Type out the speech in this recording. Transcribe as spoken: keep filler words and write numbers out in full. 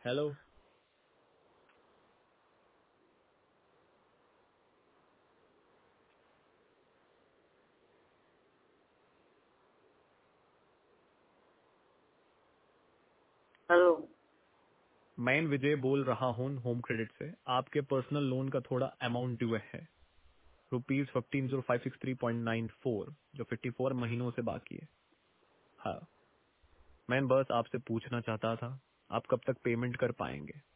Hello. Hello. मैं विजय बोल रहा हूँ होम क्रेडिट से। आपके पर्सनल लोन का थोड़ा अमाउंट ड्यू है, rupees fifteen zero five six three point nine four, जो फिफ्टी फोर महीनों से बाकी है। हाँ, मैं बस आपसे पूछना चाहता था आप कब तक पेमेंट कर पाएंगे।